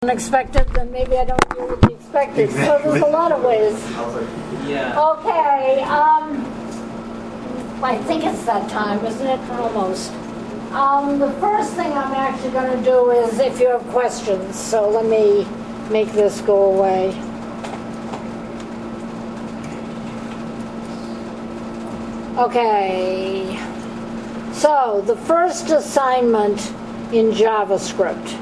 unexpected, then maybe I don't do the expected. Exactly. So there's a lot of ways. Yeah. Okay. I think it's that time, isn't it? Almost. The first thing I'm actually going to do is if you have questions. So let me make this go away. Okay. So the first assignment in JavaScript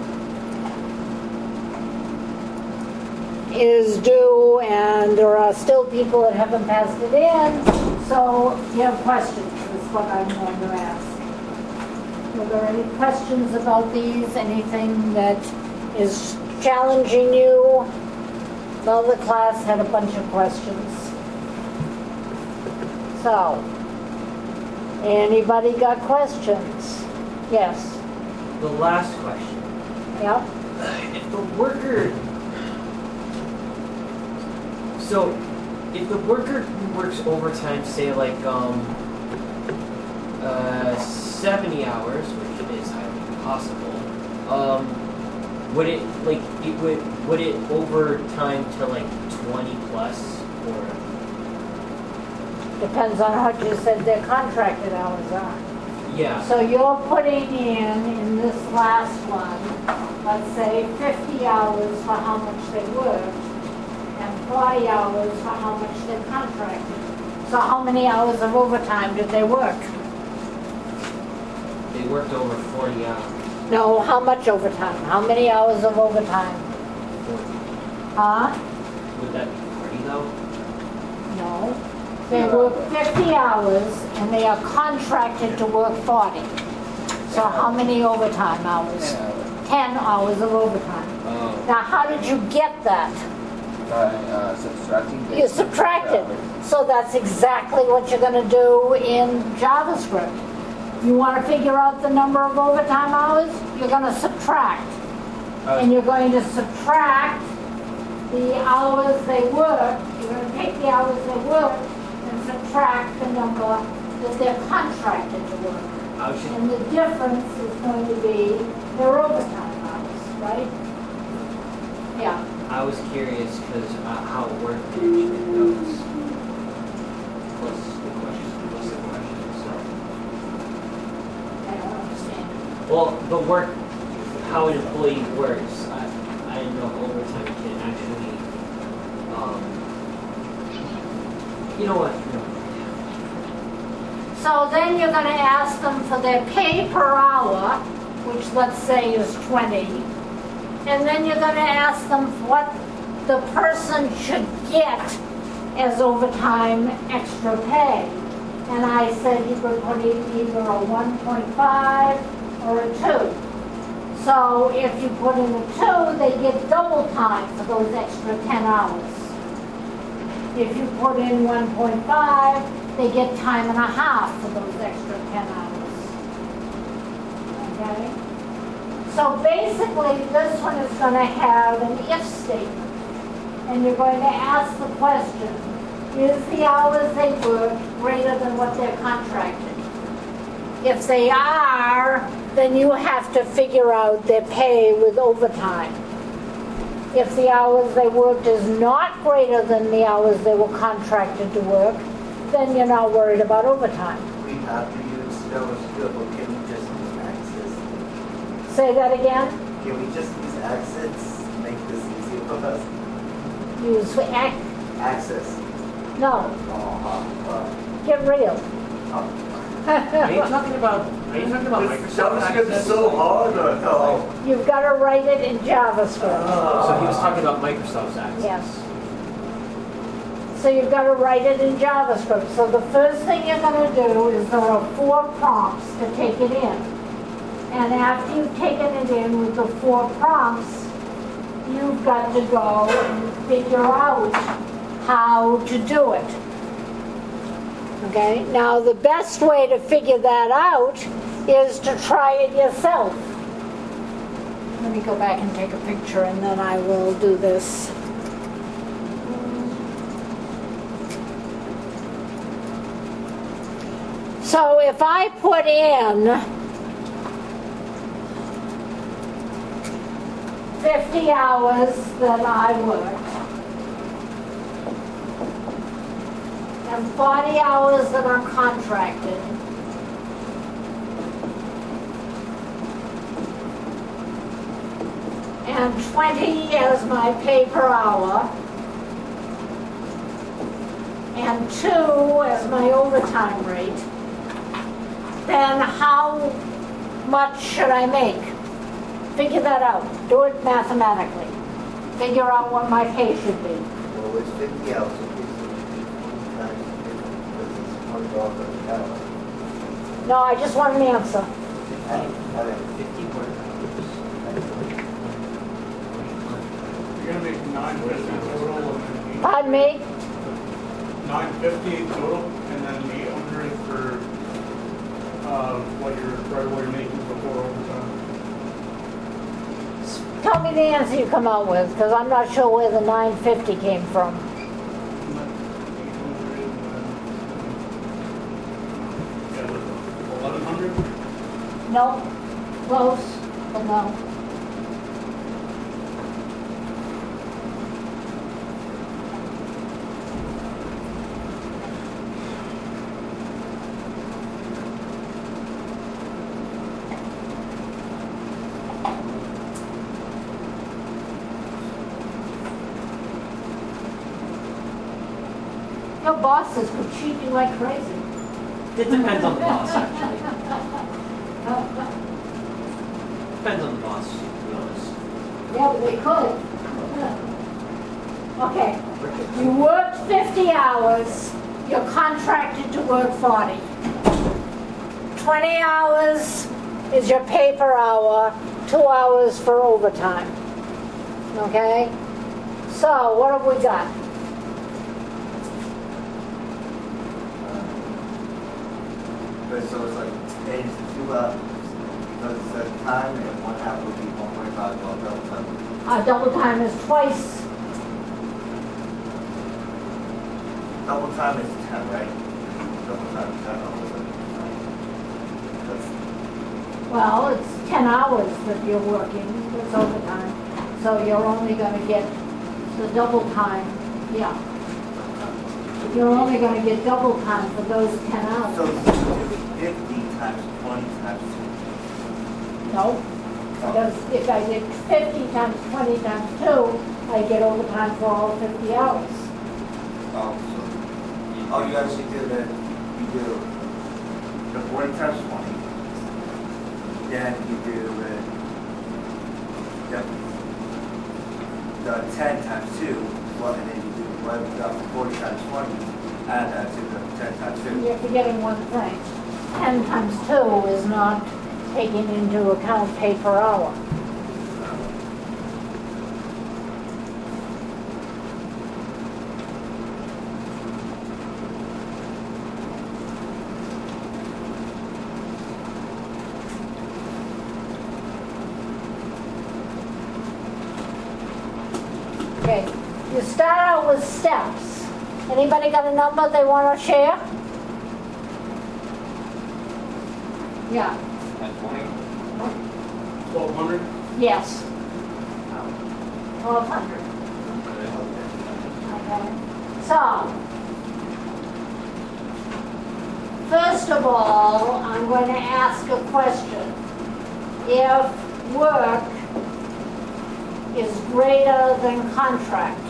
is due, and there are still people that haven't passed it in, so if you have questions, is what I'm going to ask. Are there any questions about these? Anything that is challenging you? Well, the class had a bunch of questions. So, anybody got questions? Yes? The last question. Yep. If the worker... So, if the worker works overtime, say like 70 hours, which is highly possible, would it overtime to like 20 plus, or? Depends on how you said their contracted hours are. Yeah. So you're putting in this last one, let's say 50 hours for how much they worked, and 40 hours for how much they're contracted. So how many hours of overtime did they work? They worked over 40 hours. No, how much overtime? How many hours of overtime? 40. Huh? Would that be 40 though? No. They work 50 hours and they are contracted to work 40. So how many overtime hours? 10 hours of overtime. Now how did you get that? Subtracting. You subtracted. So that's exactly what you're going to do in JavaScript. You want to figure out the number of overtime hours? You're going to subtract. And you're going to subtract the hours they work. You're going to take the hours they work and subtract the number that they're contracted to work. And the difference is going to be their overtime hours, right? Yeah. I was curious because how it worked in those. Plus the question. So. I don't understand. Well, the work, how an employee works. I didn't know if overtime can actually. You know what? So then you're going to ask them for their pay per hour, which let's say is 20. And then you're going to ask them what the person should get as overtime extra pay. And I said you could put in either a 1.5 or a 2. So if you put in a 2, they get double time for those extra 10 hours. If you put in 1.5, they get time and a half for those extra 10 hours. Okay? So basically, this one is going to have an if statement. And you're going to ask the question, is the hours they work greater than what they're contracted? If they are, then you have to figure out their pay with overtime. If the hours they worked is not greater than the hours they were contracted to work, then you're not worried about overtime. We have to use JavaScript, or can we just use Access? Say that again? Can we just use Access to make this easier for us? Use Access. No. Get real. Are you talking about Microsoft JavaScript is so hard, or no? You've got to write it in JavaScript. So he was talking about Microsoft's Access. Yes. So you've got to write it in JavaScript. So the first thing you're going to do is there are 4 prompts to take it in. And after you've taken it in with the 4 prompts, you've got to go and figure out how to do it. Okay? Now the best way to figure that out is to try it yourself. Let me go back and take a picture and then I will do this. So if I put in 50 hours that I worked, and 40 hours that I'm contracted, and 20 as my pay per hour, and 2 as my overtime rate, then how much should I make? Figure that out. Do it mathematically. Figure out what my pay should be. Well, it's 50 hours, so times 50, because it's $100 an hour. No, I just want an answer. I don't- 50 work You're gonna make 950 total and then Pardon me? 950 total and then 800 for what you're making before overtime. Tell me the answer you come out with, because I'm not sure where the 950 came from. 800 and then 1100. No, close, but no. Your bosses could cheat you like crazy. It depends on the boss, actually. Depends on the boss, to be honest. Yeah, but they could. Okay, you worked 50 hours, you're contracted to work 40. 20 hours is your pay per hour, 2 hours for overtime. Okay? So, what have we got? But so it's like, hey, it's 2 hours, because it says time, and 1 half would be 1.5 while double time. Double time is twice. Double time is 10, right? Double time is 10 hours. That's, Well, it's 10 hours that you're working, it's overtime. So you're only gonna get the double time, yeah. You're only gonna get double time for those 10 so hours. it's 50 times 20 times No, 2. because if I did 50 times 20 times 2, I get overtime for all 50 hours. Oh, you actually do the 40 times 20. Then you do the 10 times 2, well, and then you do 40 times 20, add that to the 10 times 2. You're forgetting one thing. 10 times 2 is not taking into account pay per hour. Okay, you start out with steps. Anybody got a number they want to share? Yeah. At 20? 1200. Yes. 1,200. Okay. So, first of all, I'm going to ask a question. If work is greater than contract,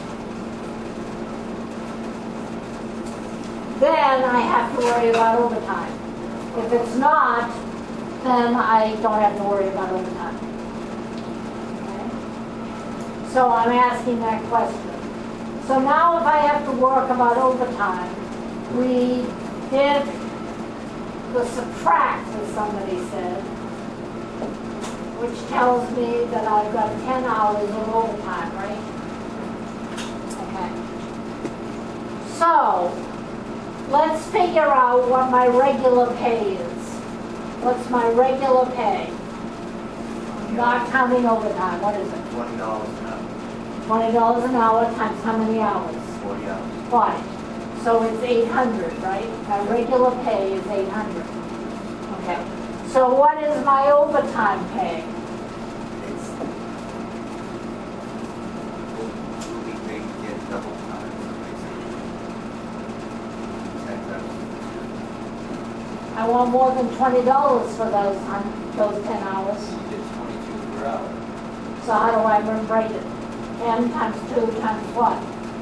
then I have to worry about overtime. If it's not, then I don't have to worry about overtime. Okay? So I'm asking that question. So now if I have to work about overtime, we did the subtract, as somebody said, which tells me that I've got 10 hours of overtime, right? Okay. So, let's figure out what my regular pay is. What's my regular pay? Not counting overtime, what is it? $20 an hour, $20 an hour times how many hours? 40 hours. 40. So it's 800, right? My regular pay is 800. Okay. So what is my overtime pay? It's I want more than $20 for those 10 hours. It's 22 per hour. So how do I break it? 10 times 2 times what?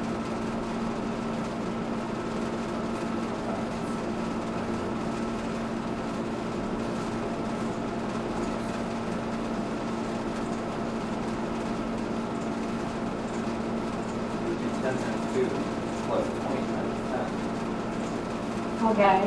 Which is 10 times 2 plus 20 times Okay.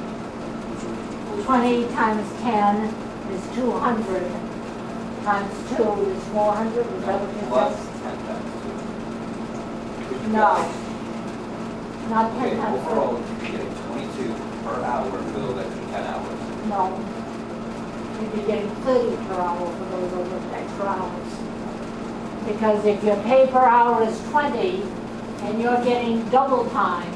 20 times 10 is 200. Times 2 is 400. Is that what 10. you Plus said? 10 times 2. Which No. is- Not 10 Okay, times overall, you're getting 22 per hour for those extra 10 hours. 2. No. You'd be getting 30 per hour for those other extra hours. Because if your pay per hour is 20 and you're getting double time,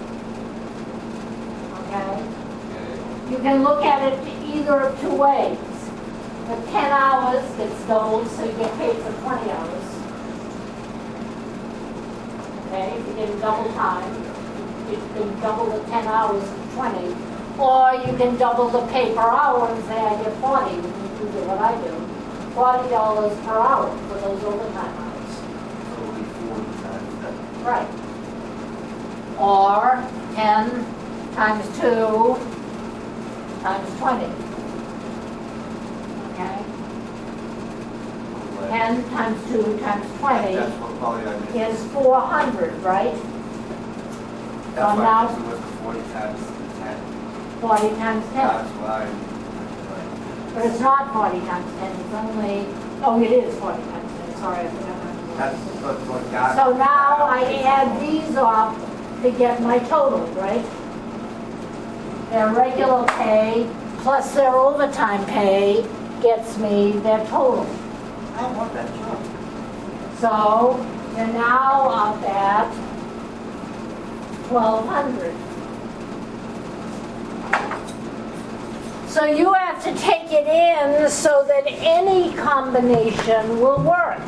okay? Okay. You can look at it either of two ways. The 10 hours gets doubled, so you get paid for 20 hours. Okay, if you're getting double time, you can double the 10 hours to 20. Or you can double the pay per hour and say I get 40, when you do what I do. $40 per hour for those overtime hours. So it'll be 40 times that. Right. Or 10 times 2 times 20. Okay? 10 times 2 times 20 That's what probably I missed. is 400, right? That's so why now- it was 40 times 10. 40 times 10. That's why. But it's not 40 times 10, it's only, oh, it is 40 times 10, sorry, I forgot. That's what got. So now I add these up to get my total, right? Their regular pay plus their overtime pay gets me their total. I want that job. So you're now up at 1,200. So you have to take it in so that any combination will work.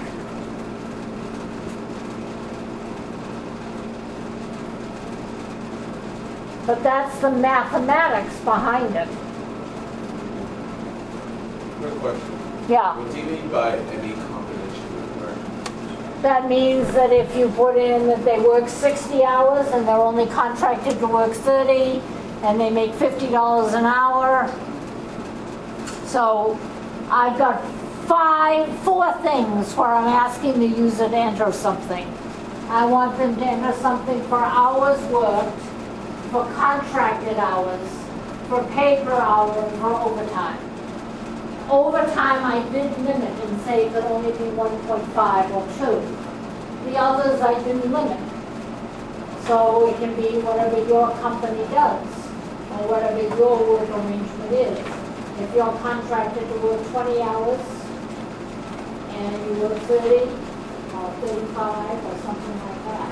But that's the mathematics behind it. Quick question. Yeah. What do you mean by any combination of work? That means that if you put in that they work 60 hours and they're only contracted to work 30 and they make $50 an hour. So I've got four things where I'm asking the user to enter something. I want them to enter something for hours worked, for contracted hours, for pay per hour, and for overtime. Overtime I did limit and say it could only be 1.5 or 2. The others I didn't limit. So it can be whatever your company does, or whatever your work arrangement is. If you're contracted to work 20 hours, and you work 30, or 35, or something like that.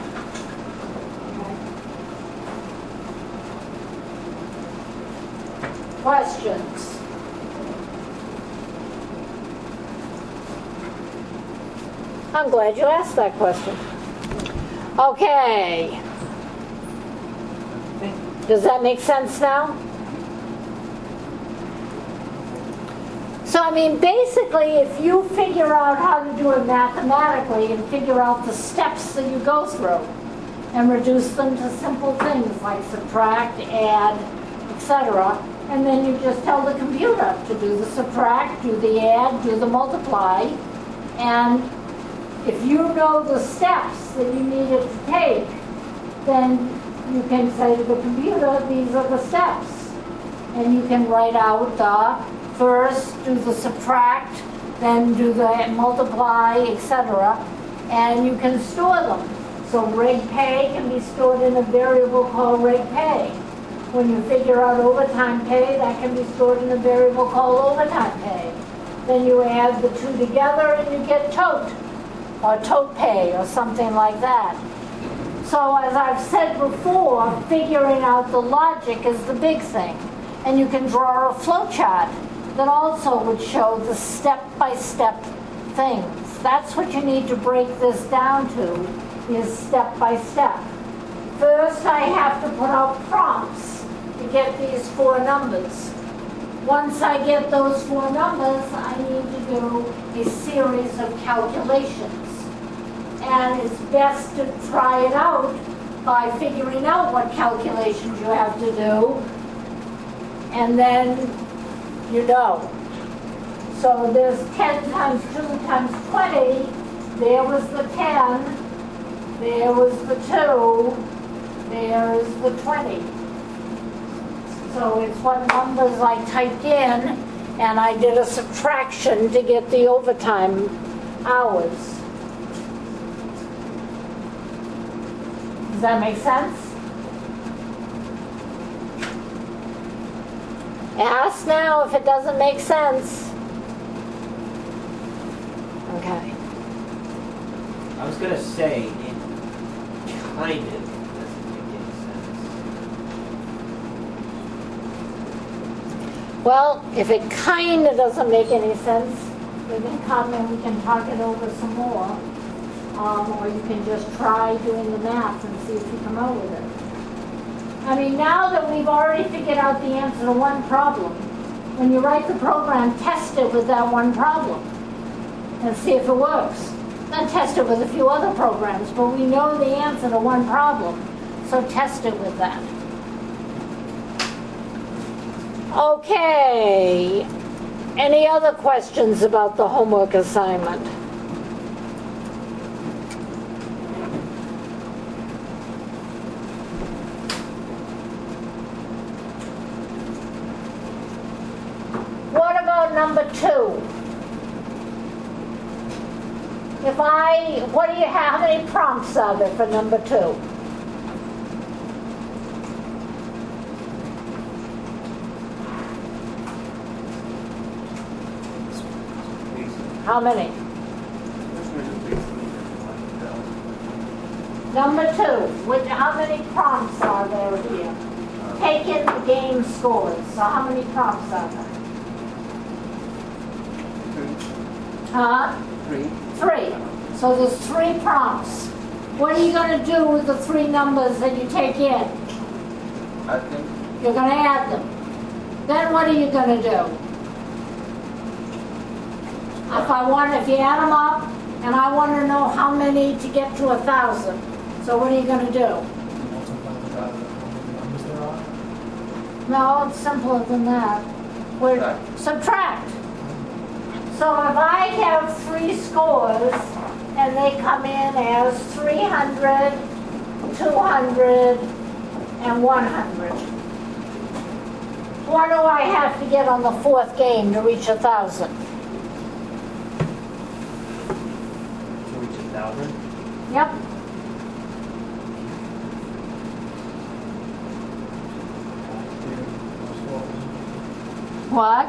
Okay? Questions? I'm glad you asked that question. Okay. Does that make sense now? So, I mean, basically, if you figure out how to do it mathematically and figure out the steps that you go through and reduce them to simple things like subtract, add, etc., and then you just tell the computer to do the subtract, do the add, do the multiply, and if you know the steps that you need it to take, then you can say to the computer, these are the steps. And you can write out the first, do the subtract, then do the multiply, etc. And you can store them. So reg pay can be stored in a variable called reg pay. When you figure out overtime pay, that can be stored in a variable called overtime pay. Then you add the two together and you get tote, or tote pay, or something like that. So as I've said before, figuring out the logic is the big thing. And you can draw a flow chart that also would show the step-by-step things. That's what you need to break this down to, is step-by-step. First, I have to put out prompts to get these 4 numbers. Once I get those 4 numbers, I need to do a series of calculations. And it's best to try it out by figuring out what calculations you have to do, and then you know. So there's 10 times 2 times 20. There was the 10. There was the 2. There's the 20. So it's what numbers I typed in, and I did a subtraction to get the overtime hours. Does that make sense? Ask now if it doesn't make sense. Okay. I was gonna say, it kind of doesn't make any sense. Well, if it kind of doesn't make any sense, we can come and we can talk it over some more. Or you can just try doing the math and see if you come out with it. I mean, now that we've already figured out the answer to one problem, when you write the program, test it with that one problem and see if it works. Then test it with a few other programs, but we know the answer to one problem, so test it with that. Okay. Any other questions about the homework assignment? What about number 2? What do you have? How many prompts are there for number 2? How many? Number 2. How many prompts are there here? Take in the game scores. So how many prompts are there? 3. 3. So there's 3 prompts. What are you going to do with the 3 numbers that you take in? Add them. You're going to add them. Then what are you going to do? If you add them up, and I want to know how many to get to 1,000. So what are you going to do? No, it's simpler than that. Subtract. So if I have 3 scores, and they come in as 300, 200, and 100. What do I have to get on the 4th game to reach 1,000? To reach 1,000? Yep. What?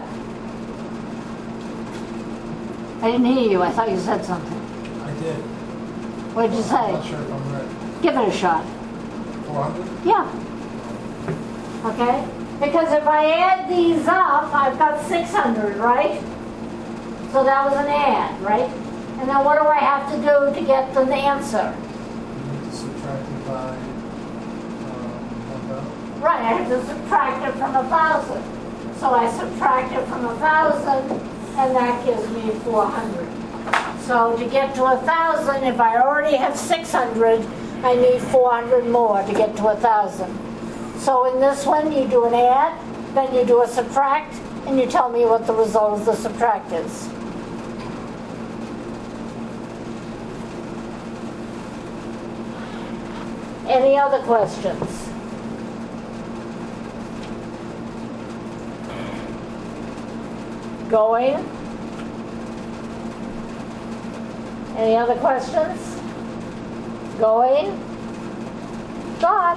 I didn't hear you. I thought you said something. I did. What did you I'm say? not sure if I'm right. Give it a shot. 400? Yeah. Okay? Because if I add these up, I've got 600, right? So that was an add, right? And then what do I have to do to get the answer? You need to subtract it by 1,000. Right, I have to subtract it from 1,000. So I subtract it from 1,000, and that gives me 400. So to get to 1,000, if I already have 600, I need 400 more to get to 1,000. So in this one, you do an add, then you do a subtract, and you tell me what the result of the subtract is. Any other questions? Going? Any other questions? Going? Gone.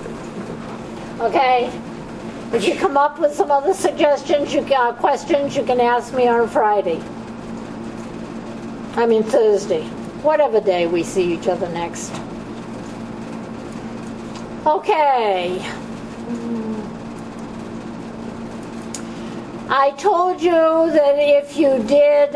Okay. If you come up with some other suggestions, questions, you can ask me on Friday. I mean Thursday. Whatever day we see each other next. Okay. I told you that if you did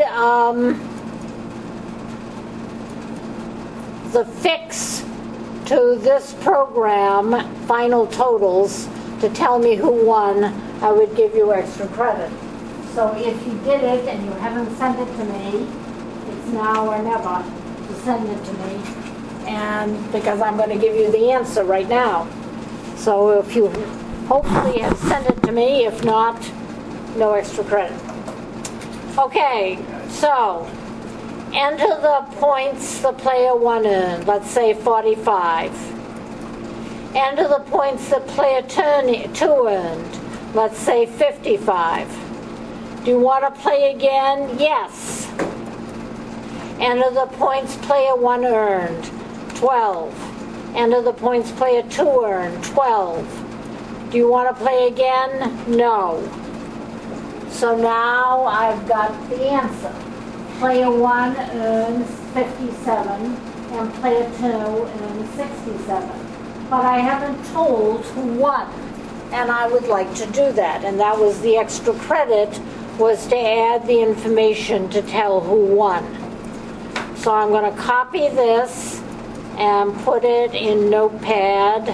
the fix to this program, final totals, to tell me who won, I would give you extra credit. So if you did it and you haven't sent it to me, it's now or never to send it to me, and because I'm going to give you the answer right now. So if you hopefully have sent it to me, if not, no extra credit. Okay, so enter the points the player 1 earned, let's say 45. Enter the points that player 2 earned, let's say 55. Do you want to play again? Yes. Enter the points player 1 earned, 12. Enter the points player 2 earned, 12. Do you want to play again? No. So now I've got the answer. Player 1 earns 57 and player 2 earns 67. But I haven't told who won, and I would like to do that. And that was the extra credit, was to add the information to tell who won. So I'm going to copy this and put it in Notepad.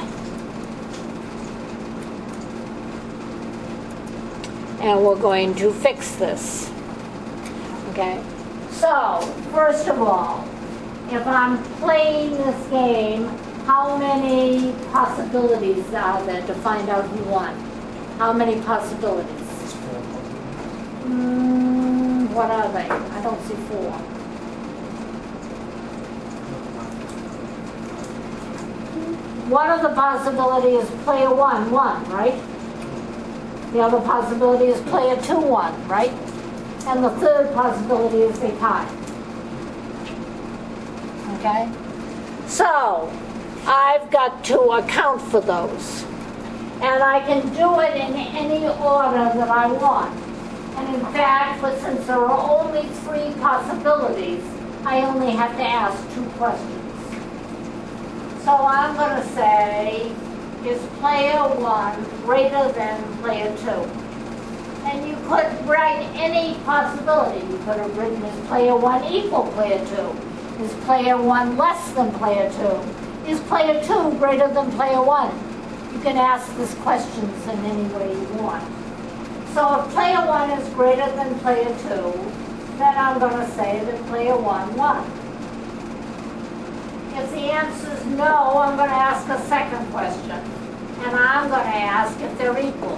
And we're going to fix this. Okay? So, first of all, if I'm playing this game, how many possibilities are there to find out who won? How many possibilities? What are they? I don't see 4. One of the possibilities is player 1 won, right? The other possibility is player 2 won, right? And the third possibility is they tied. Okay? So, I've got to account for those. And I can do it in any order that I want. And in fact, since there are only 3 possibilities, I only have to ask 2 questions. So I'm going to say, is player 1 greater than player 2? And you could write any possibility. You could have written, is player 1 equal player 2? Is player 1 less than player 2? Is player 2 greater than player 1? You can ask these questions in any way you want. So if player 1 is greater than player 2, then I'm going to say that player 1 won. If the answer is no, I'm going to ask a second question. And I'm going to ask if they're equal.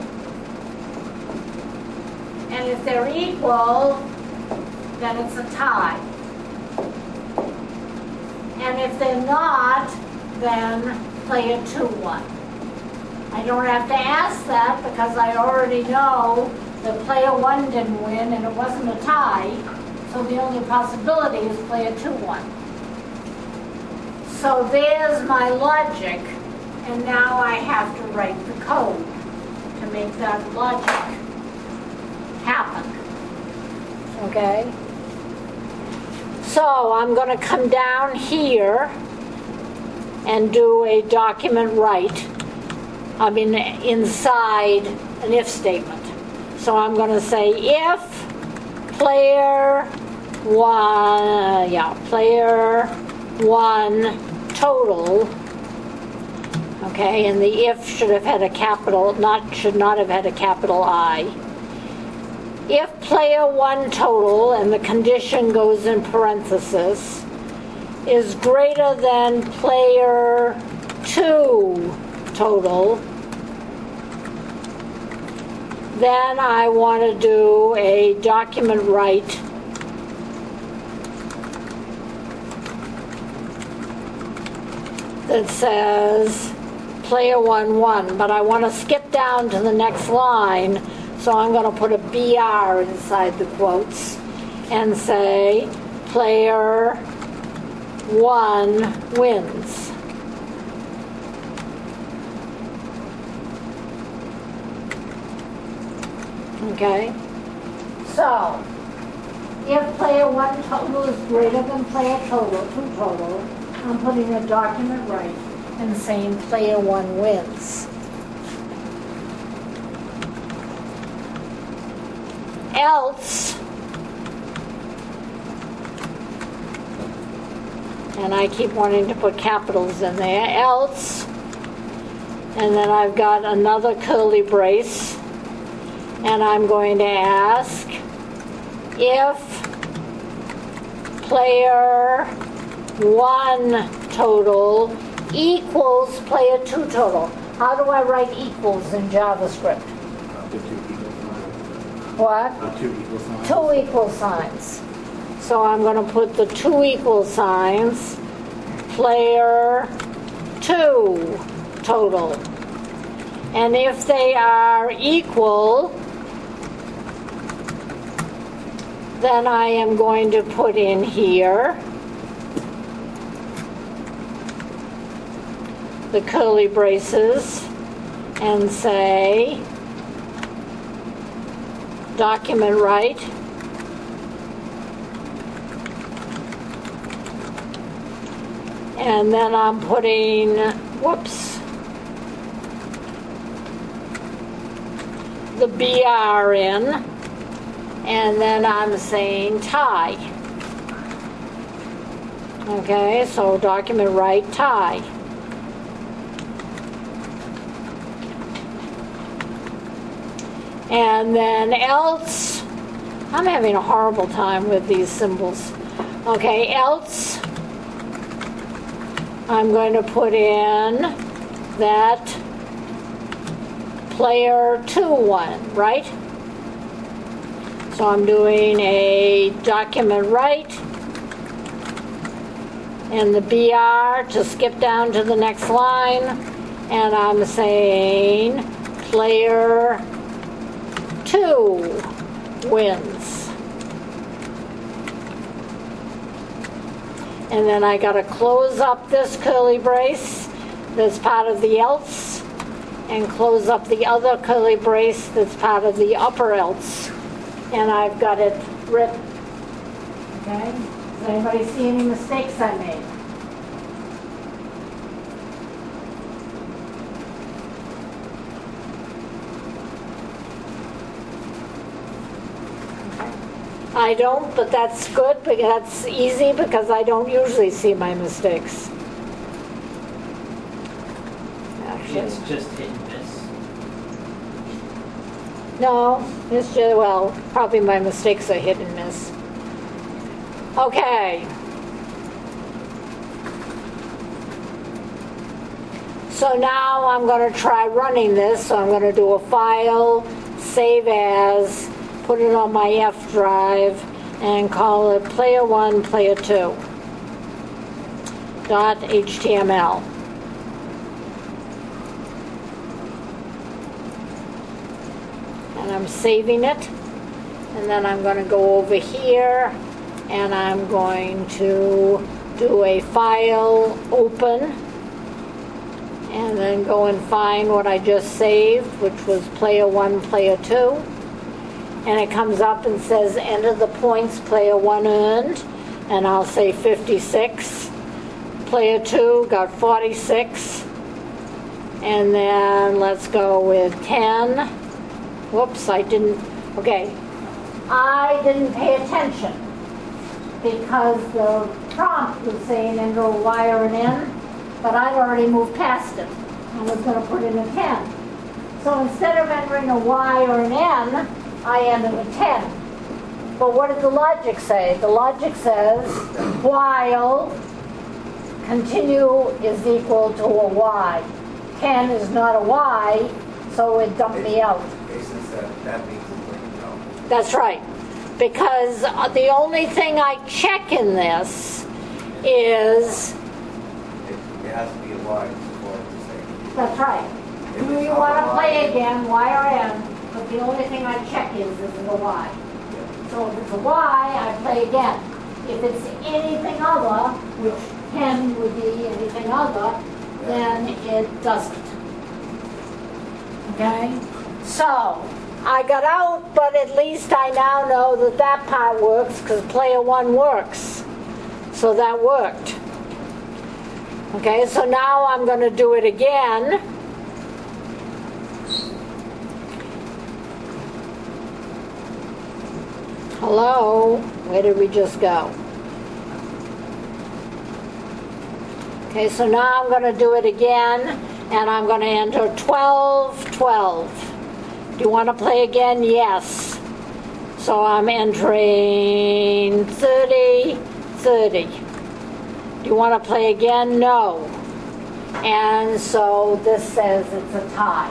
And if they're equal, then it's a tie. And if they're not, then player 2 won. I don't have to ask that because I already know that player 1 didn't win and it wasn't a tie. So the only possibility is player 2 won. So there's my logic, and now I have to write the code to make that logic happen. Okay? So I'm going to come down here and do a document write. I mean, inside an if statement. So I'm going to say if player 1 total, okay, and the if should have had a capital, should not have had a capital I. If player 1 total, and the condition goes in parenthesis, is greater than player 2 total, then I want to do a document write that says player 1 won, but I want to skip down to the next line, so I'm going to put a BR inside the quotes and say player 1 wins. Okay? So, if player 1 total is greater than player 2 total, I'm putting a document right and saying player 1 wins. Else, and I keep wanting to put capitals in there, else And then I've got another curly brace. And I'm going to ask if player 1 total equals player 2 total. How do I write equals in JavaScript? The 2 equal signs. What? 2 equal signs. 2 equal signs. So I'm going to put the 2 equal signs, player 2 total. And if they are equal, then I am going to put in here the curly braces and say document right. And then I'm putting, the BR in, and then I'm saying tie. Okay, so document right, tie. And then else, I'm having a horrible time with these symbols. Okay, else, I'm going to put in that player 2 one, right? So I'm doing a document right and the BR to skip down to the next line, and I'm saying player 2 wins. And then I got to close up this curly brace that's part of the else, and close up the other curly brace that's part of the upper else. And I've got it written. Okay? Does anybody see any mistakes I made? I don't, but that's good, because that's easy because I don't usually see my mistakes. It's just hit and miss. No, it's just, well, probably my mistakes are hit and miss. Okay. So now I'm going to try running this. So I'm going to do a file, save as, put it on my F drive, and call it player1, player2 .html. And I'm saving it, and then I'm going to go over here and I'm going to do a file open and then go and find what I just saved, which was player1, player2, and it comes up and says enter the points player1 earned, and I'll say 56. Player2 got 46, and then let's go with 10. Whoops, I didn't pay attention because the prompt was saying enter a Y or an N, but I'd already moved past it. I was going to put in a 10. So instead of entering a Y or an N, I entered a 10. But what did the logic say? The logic says while continue is equal to a Y. 10 is not a Y, so it dumped me out. Jason said that means it's like no. That's right. Because the only thing I check in this is... It has to be a Y for it to say. That's right. Do you want to play again, Y or N? But the only thing I check is a Y. So if it's a Y, I play again. If it's anything other, which 10 would be anything other, then it doesn't. Okay? So, I got out, but at least I now know that that part works because player 1 works. So that worked. Okay, so now I'm going to do it again. Hello? Where did we just go? Okay, so now I'm going to do it again, and I'm going to enter 12, 12. Do you want to play again? Yes. So I'm entering 30, 30. Do you want to play again? No. And so this says it's a tie.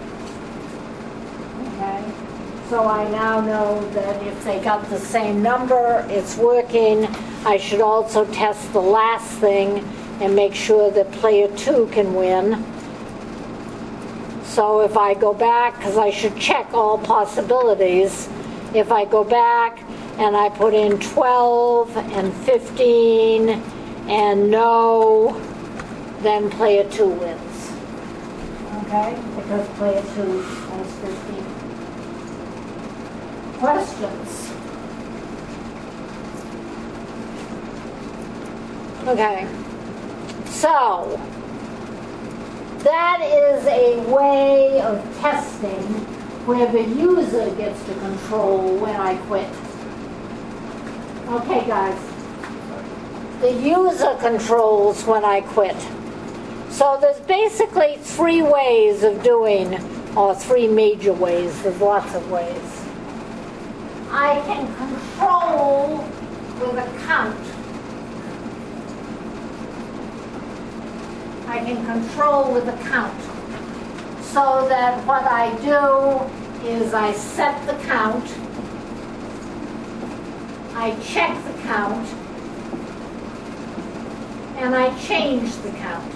Okay? So I now know that if they got the same number, it's working. I should also test the last thing and make sure that player 2 can win. So if I go back, because I should check all possibilities, if I go back and I put in 12 and 15 and no, then player 2 wins. Okay? Because player 2 has 15. Questions? Okay. So, that is a way of testing where the user gets to control when I quit. Okay, guys. The user controls when I quit. So there's basically 3 ways of doing, or 3 major ways. There's lots of ways. I can control with a count. I can control with a count. So that what I do is I set the count, I check the count, and I change the count.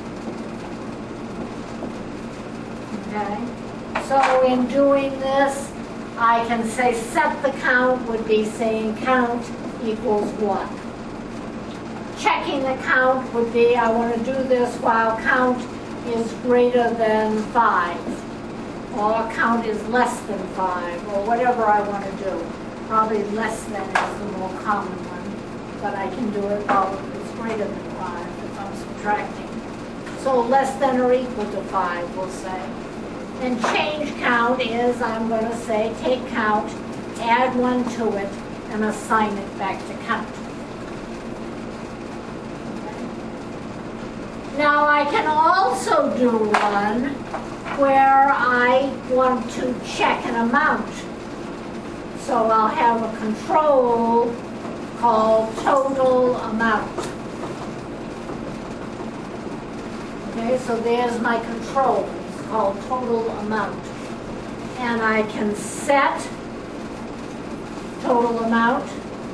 Okay? So in doing this, I can say set the count would be saying count equals 1. Checking the count would be I want to do this while count is greater than 5, or count is less than 5, or whatever I want to do. Probably less than is the more common one, but I can do it while it's greater than 5 if I'm subtracting. So less than or equal to 5, we'll say. And change count is I'm going to say take count, add 1 to it, and assign it back to count. Now I can also do one where I want to check an amount. So I'll have a control called total amount. Okay, so there's my control. It's called total amount. And I can set total amount.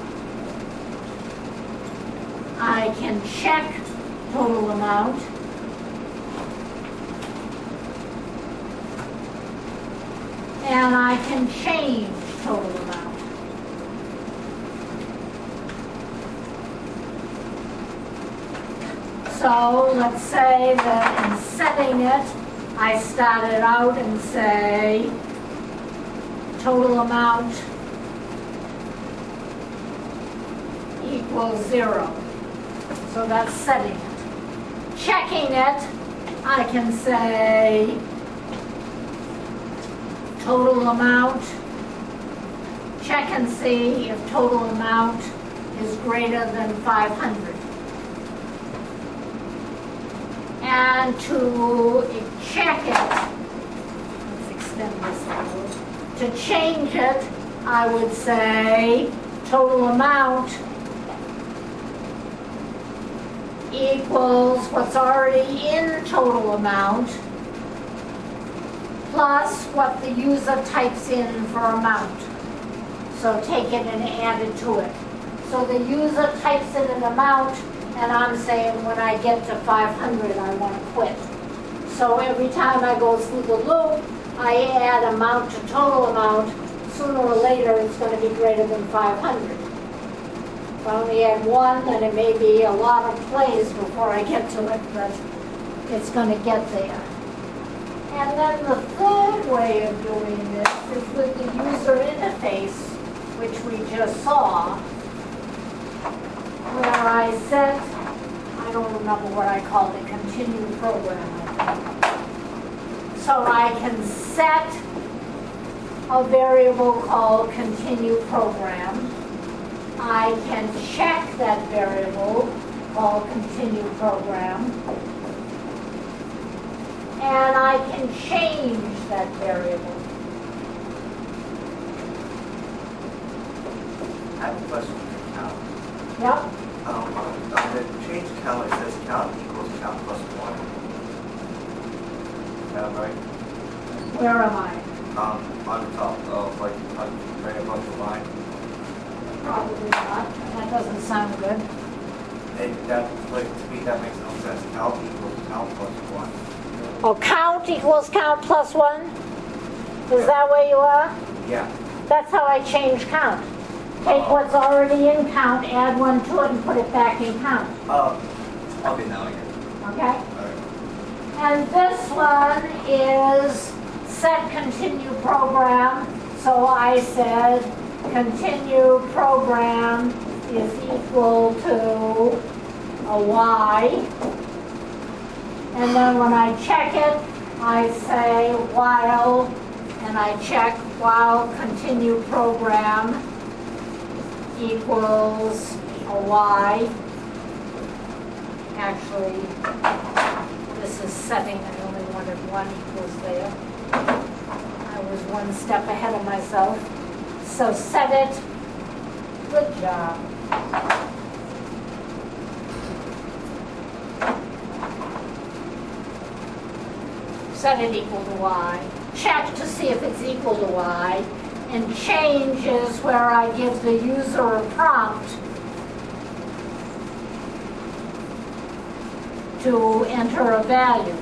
I can check total amount. And I can change total amount. So let's say that in setting it, I started out and say total amount equals 0. So that's setting it. Checking it, I can say total amount, check and see if total amount is greater than 500. And to check it, let's extend this a little, to change it, I would say total amount equals what's already in total amount plus what the user types in for amount. So take it and add it to it. So the user types in an amount, and I'm saying when I get to 500, I want to quit. So every time I go through the loop, I add amount to total amount. Sooner or later, it's going to be greater than 500. If I only add 1, then it may be a lot of plays before I get to it, but it's going to get there. And then the third way of doing this is with the user interface, which we just saw, where I set, I don't remember what I called it, continue program. So I can set a variable called continue program. I can check that variable called continue program. and I can change that variable. I have a question for count. Yep. On the change count, it says count equals count plus 1. Is that right? Where am I? On the top of, like, right above the line. Probably not. That doesn't sound good. And that, like, to me, that makes no sense. Count equals count plus 1. Oh, count equals count plus 1? Is that where you are? Yeah. That's how I change count. Take what's already in count, add 1 to it, and put it back in count. Okay, now I get it. Okay? Alright. And this one is set continue program. So I said continue program is equal to a y. And then when I check it, I say while, and I check while continue program equals a y. Actually, this is setting, I only wanted 1 equals there. I was 1 step ahead of myself. So set it. Good job. Set it equal to y. Check to see if it's equal to y. And change is where I give the user a prompt to enter a value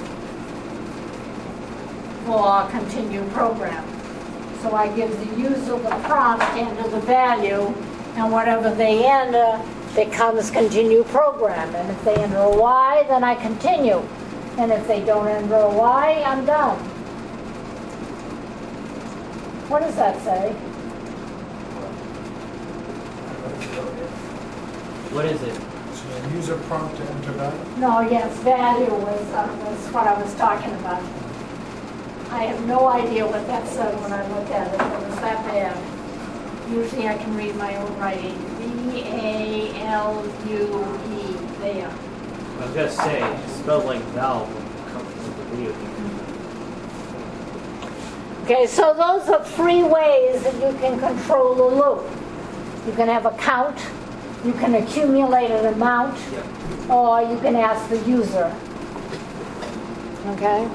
for continue program. So I give the user the prompt to enter the value, and whatever they enter becomes continue program. And if they enter a y, then I continue. And if they don't enter a y, I'm done. What does that say? What is it? So user prompt to enter value. No, yes, value was what I was talking about. I have no idea what that said when I looked at it. It was that bad. Usually I can read my own writing. V-A-L-U-E, there. I was gonna say, it's spelled like valve comes with the video game. Okay, so those are 3 ways that you can control the loop. You can have a count, you can accumulate an amount, or you can ask the user. Okay?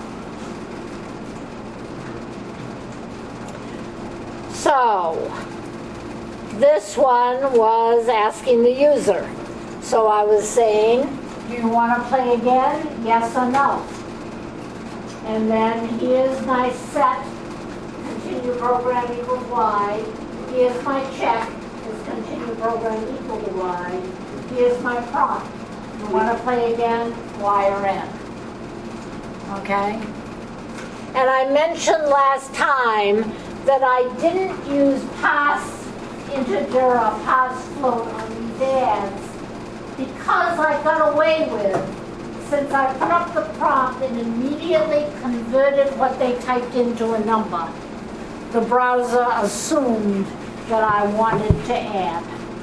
So, this one was asking the user. So I was saying, do you want to play again? Yes or no? And then here's my set, continue program equals y. Here's my check, is continue program equal to y. Here's my prompt. You want to play again? Y or n. Okay? And I mentioned last time that I didn't use pass integer or pass float on these ads because I got away with, since I put up the prompt and immediately converted what they typed into a number, the browser assumed that I wanted to add.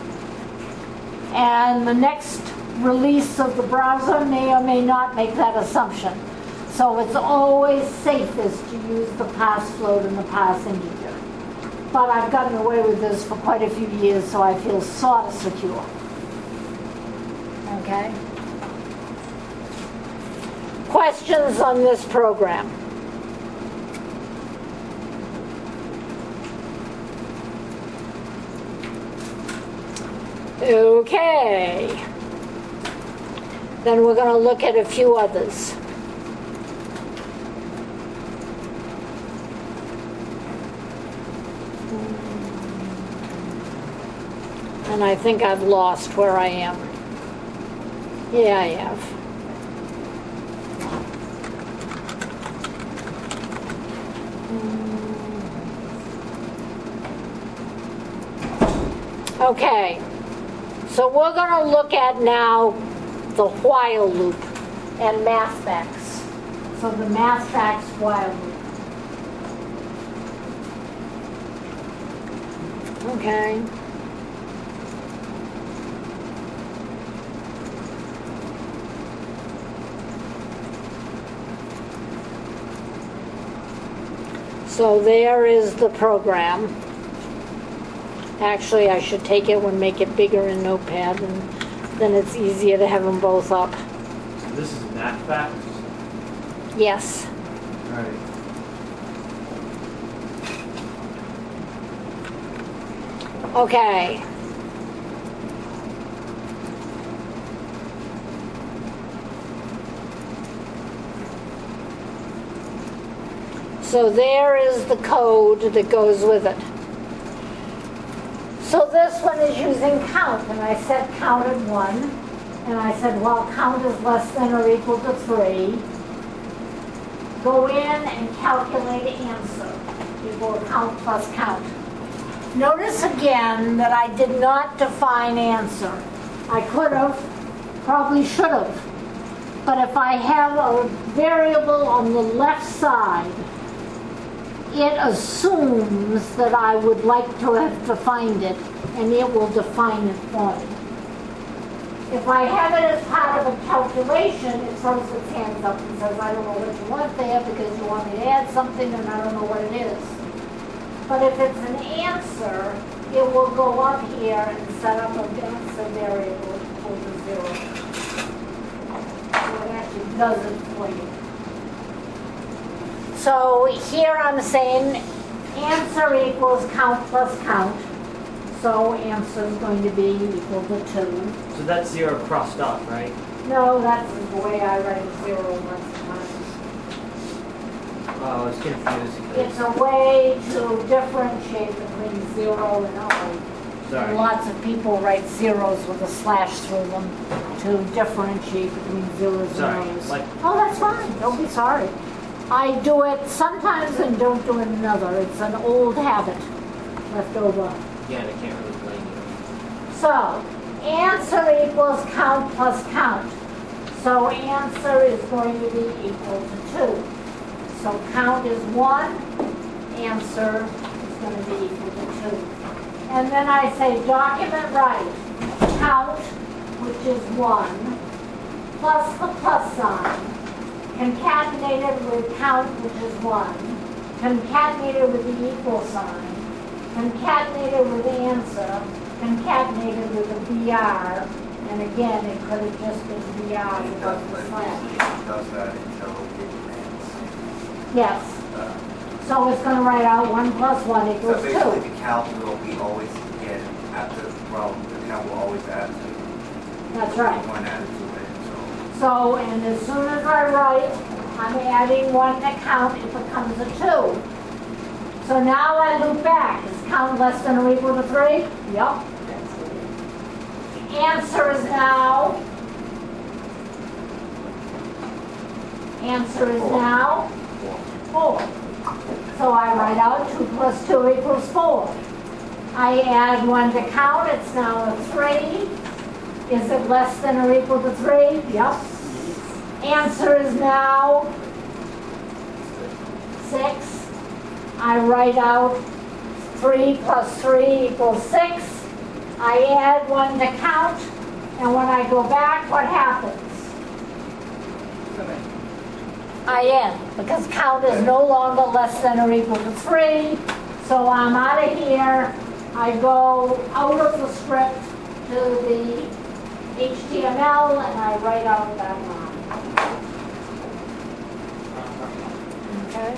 And the next release of the browser may or may not make that assumption. So it's always safest to use the pass float and the pass integer. But I've gotten away with this for quite a few years, so I feel sort of secure. Okay? Questions on this program? Okay. Then we're going to look at a few others. And I think I've lost where I am. Yeah, I have. Okay. So we're going to look at now the while loop and mathfacts. So the mathfacts while loop. Okay. So there is the program. Actually, I should take it and make it bigger in Notepad, and then it's easier to have them both up. So this is math facts? Yes. Alright. Okay. So there is the code that goes with it. So this one is using count, and I said count at 1, and I said, well, count is less than or equal to 3. Go in and calculate answer, equal count plus count. Notice again that I did not define answer. I could have, probably should have. But if I have a variable on the left side, it assumes that I would like to have defined it, and it will define it for me. If I have it as part of a calculation, it throws its hands up and says, I don't know what you want there because you want me to add something and I don't know what it is. But if it's an answer, it will go up here and set up an answer variable equal to 0. So it actually does it for you. So here I'm saying answer equals count plus count. So answer is going to be equal to 2. So that's 0 crossed off, right? No, that's the way I write 0 once times. Oh, I was confused. It's a way to differentiate between 0 and O. Sorry. And lots of people write zeros with a slash through them to differentiate between zeros Sorry. and O's. Like, Oh, that's fine. Don't be sorry. I do it sometimes and don't do it another. It's an old habit left over. again, I can't really blame you. So, answer equals count plus count. So answer is going to be equal to 2. So count is 1, answer is going to be equal to 2. And then I say document right, count, which is 1, plus the plus sign, concatenated with count, which is 1, concatenated with the equal sign, concatenated with answer, concatenated with the BR, and again, it could have just been BR It without the slash. does that until it ends. Yes. So it's going to write out 1 plus 1 So equals 2. basically, the count will be always again after, well, the count will always add to That's right. 1 added to it. So, and as soon as I write, I'm adding 1 to count, it becomes a 2. So now I loop back. Is count less than or equal to 3? Yep. Answer is now 4. So I write out 2 plus 2 equals 4. I add 1 to count, it's now a 3. Is it less than or equal to 3? Yep. Answer is now 6. I write out 3 plus 3 equals 6. I add 1 to count, and when I go back, what happens? I end, because count is no longer less than or equal to 3. So I'm out of here. I go out of the script to the HTML, and I write out that line. Okay?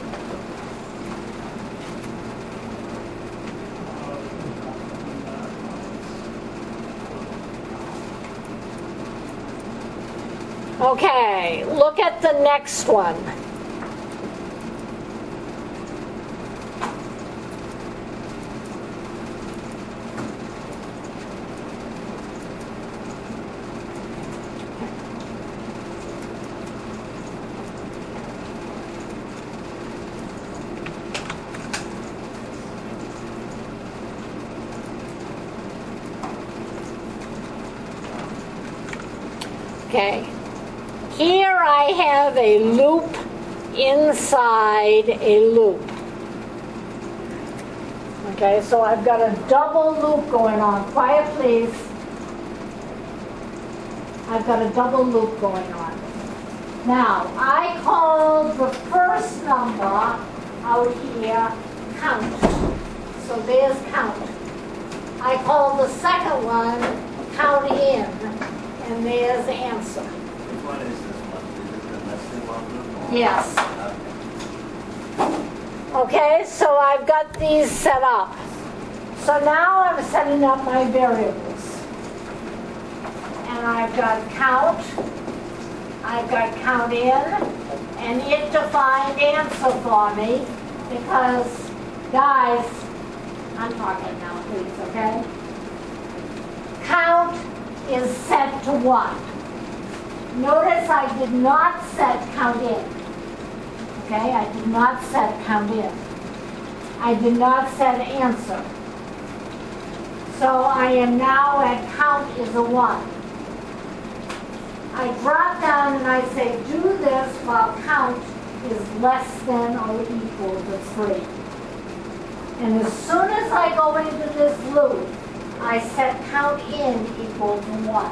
Okay, look at the next one. Okay. Here I have a loop inside a loop. Okay, so I've got a double loop going on. Quiet, please. I've got a double loop going on. Now, I call the first number out here, count. So there's count. I call the second one count in, and there's answer. Which one is this one? Is it the nesting one group? Or- Yes. Okay. Okay, so I've got these set up. So now I'm setting up my variables. And I've got count, I've got count in, and it defined answer for me because, guys, I'm talking now, please, okay? Count is set to 1. Notice I did not set count in. Okay, I did not set count in. I did not set answer. So I am now at count is a 1. I drop down and I say do this while count is less than or equal to 3. And as soon as I go into this loop, I set count in equal to 1.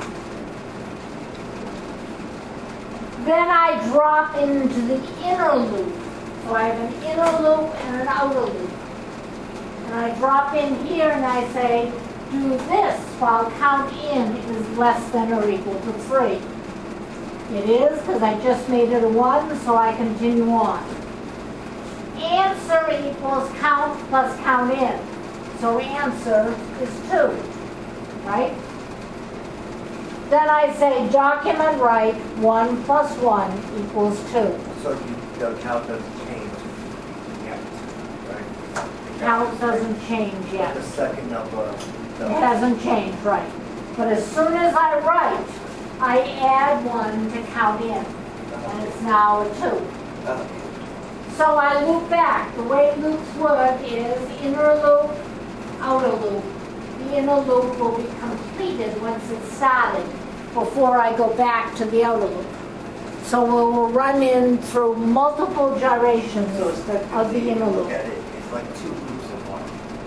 Then I drop into the inner loop. So I have an inner loop and an outer loop. And I drop in here and I say, do this while count in is less than or equal to 3. It is, because I just made it a 1, so I continue on. Answer equals count plus count in. So answer is 2, right? Then I say document right, 1 plus 1 equals 2. So the count doesn't change yet, right? The Count doesn't change yet. The second number It does. hasn't changed, right. But as soon as I write, I add 1 to count in, and it's now a 2. So I loop back. The way loops work is inner loop, outer loop. The inner loop will be completed once it's started before I go back to the outer loop. So we will run in through multiple gyrations So it's of the inner look loop. at it, it's like 2 loops in one.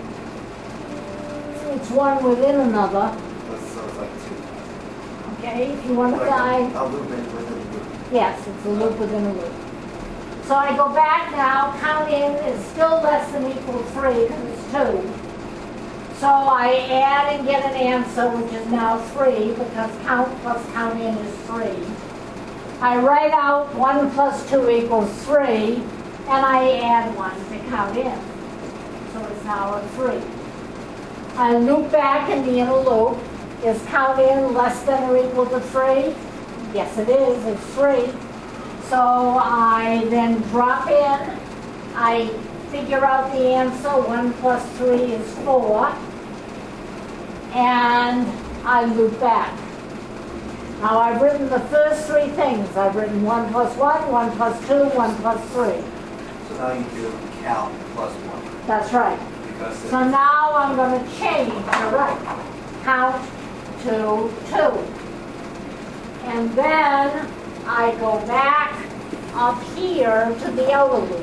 It's one within another. So it's like 2. Okay, if you want to Like die. a loop in within a loop. Yes, it's a loop within a loop. So I go back now, count in is still less than equal 3 because it's 2. So I add and get an answer which is now 3 because count plus count in is 3. I write out 1 plus 2 equals 3 and I add 1 to count in. So it's now a 3. I loop back in the inner loop. Is count in less than or equal to 3? Yes, it is. It's 3. So I then drop in. I figure out the answer. 1 plus 3 is 4. And I loop back. Now I've written the first 3 things. I've written 1 plus 1, 1 plus 2, 1 plus 3. So now you do count plus 1. That's right. Because So now I'm going to change, all right, count to 2. And then I go back up here to the outer loop.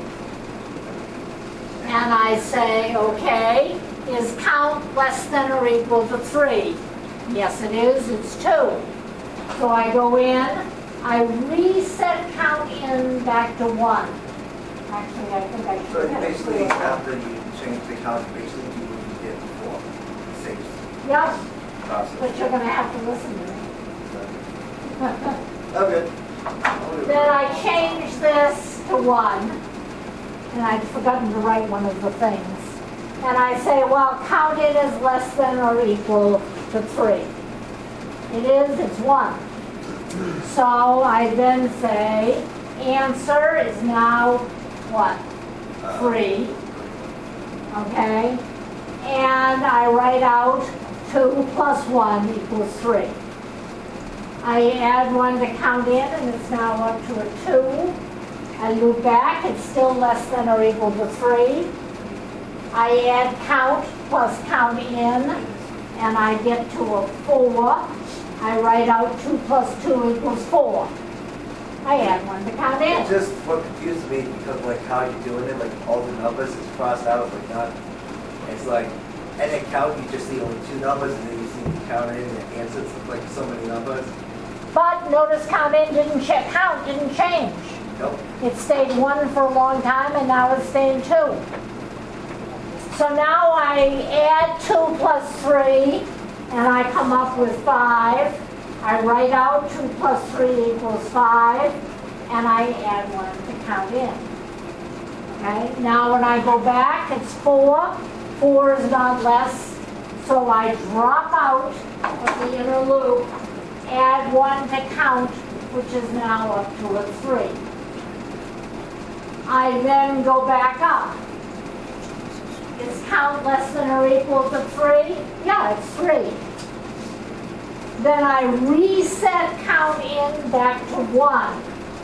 And I say, okay, is count less than or equal to 3? Yes, it is. It's 2. So I go in, I reset count in back to 1. Actually, I think I So should have basically, 2. after you change the count, basically do what you did before. Same Yep, process. but you're going to have to listen to me. Okay. Then I change this to 1, and I'd forgotten to write one of the things. And I say, well, count it as less than or equal to 3. It is, it's 1. So I then say, answer is now what? 3. Okay? And I write out 2 plus 1 equals 3. I add 1 to count in, and it's now up to a 2. I loop back, it's still less than or equal to 3. I add count plus count in, and I get to a 4. I write out 2 plus 2 equals 4. I add 1 to count in. Just what confused me because like how you're doing it, like all the numbers is crossed out, like not. It's like, and then count, you just see only 2 numbers, and then you see the count in and the answers like so many numbers. But notice count in didn't change. Count didn't change. Nope. It stayed 1 for a long time, and now it's staying 2. So now I add 2 plus 3, and I come up with 5. I write out 2 plus 3 equals 5, and I add 1 to count in. Okay, now when I go back, it's 4. 4 is not less, so I drop out of the inner loop, add 1 to count, which is now up to a 3. I then go back up. Is count less than or equal to 3? Yeah, it's 3. Then I reset count in back to 1.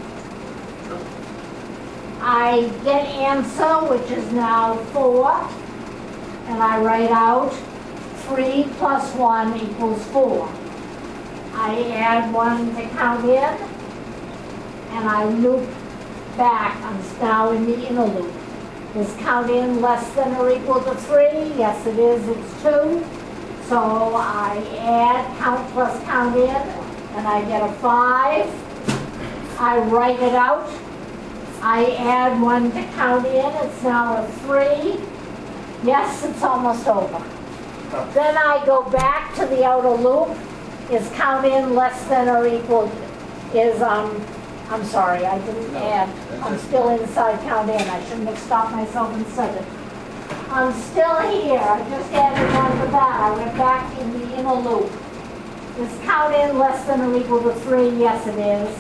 I get answer, which is now 4, and I write out 3 plus 1 equals 4. I add 1 to count in, and I loop back. I'm now in the inner loop. Is count in less than or equal to 3? Yes, it is. It's 2. So I add count plus count in, and I get a 5. I write it out. I add 1 to count in. It's now a 3. Yes, it's almost over. Then I go back to the outer loop. Is count in less than or equal, I'm sorry, I didn't add. I'm still inside count in. I shouldn't have stopped myself and said it. I'm still here. I just added 1 to that. I went back in the inner loop. Is count in less than or equal to 3? Yes, it is.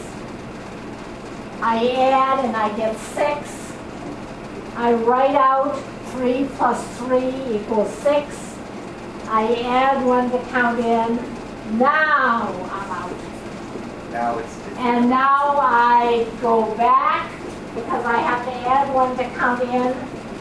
I add and I get 6. I write out 3 plus 3 equals 6. I add 1 to count in. Now I'm out. Now it's And now I go back because I have to add 1 to count in.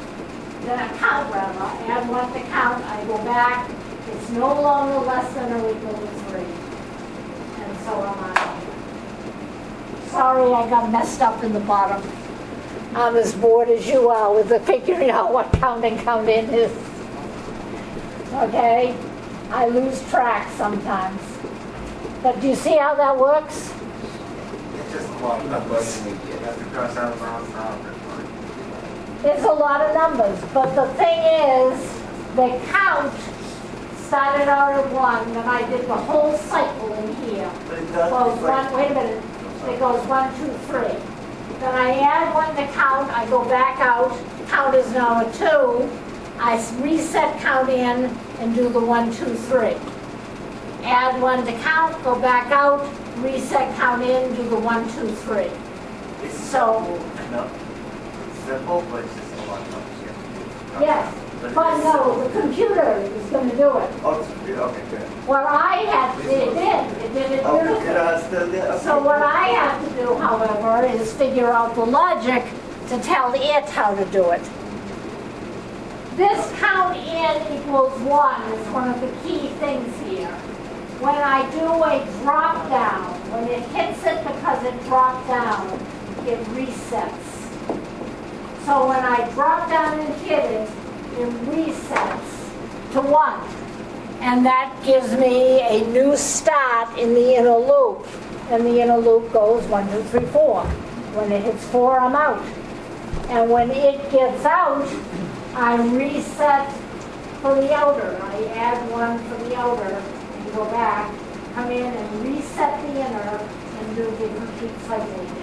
Add 1 to count. I go back. It's no longer less than or equal to 3. And so I'm out. Sorry, I got messed up in the bottom. I'm as bored as you are with the figuring out what count and count in is. Okay? I lose track sometimes. But do you see how that works? It's just a lot of numbers. You have to cross out rounds now. There's a lot of numbers, but the thing is, the count started out at 1, and I did the whole cycle in here. But it does. Goes wait a minute. It goes 1, 2, 3. Then I add 1 to count. I go back out. Count is now a 2. I reset count in and do the 1, 2, 3. Add 1 to count. Go back out. Reset count in. Do the 1, 2, 3. It's So. No. It's simple, but it's just a lot of numbers. Yes. But no, the computer is going to do it. Oh, it's good. Okay, good. What I had, it did it Oh, beautifully. still did. Okay. So what I have to do, however, is figure out the logic to tell it how to do it. This count in equals 1 is one of the key things here. When I do a drop down, when it hits it because it dropped down, it resets. So when I drop down and hit it, it resets to 1. And that gives me a new start in the inner loop. And the inner loop goes 1, 2, 3, 4. When it hits 4, I'm out. And when it gets out, I reset for the outer. I add 1 for the outer and go back, come in and reset the inner and do the complete cycle again.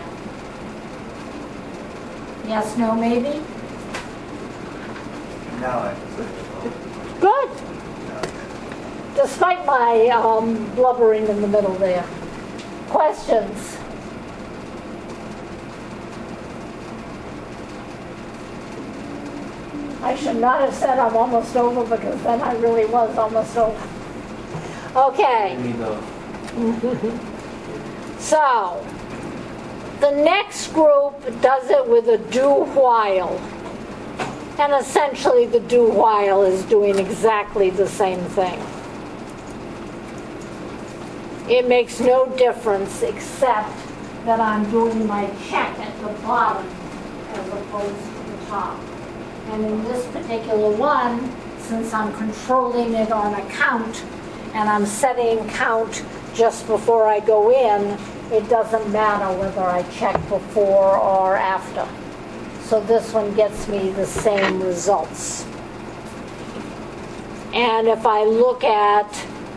Yes, no, maybe? Now I Good. Despite my blubbering in the middle there. Questions? I should not have said I'm almost over because then I really was almost over. Okay. So, the next group does it with a do while. And essentially the do while is doing exactly the same thing. It makes no difference except that I'm doing my check at the bottom as opposed to the top. And in this particular one, since I'm controlling it on a count and I'm setting count just before I go in, it doesn't matter whether I check before or after. So this one gets me the same results. And if I look at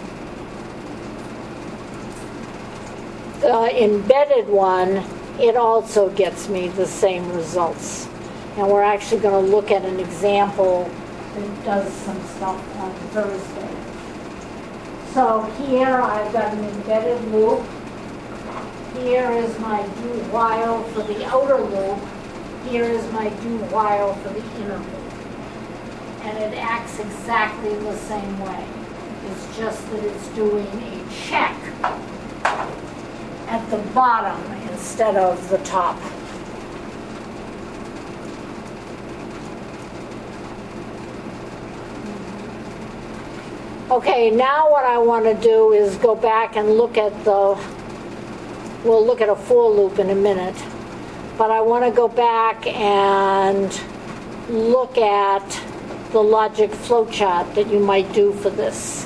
the embedded one, it also gets me the same results. And we're actually going to look at an example that does some stuff on Thursday. So here I've got an embedded loop. Here is my do while for the outer loop. Here is my do while for the inner loop. And it acts exactly the same way. It's just that it's doing a check at the bottom instead of the top. Okay, now what I want to do is go back and look at we'll look at a for loop in a minute, but I want to go back and look at the logic flowchart that you might do for this.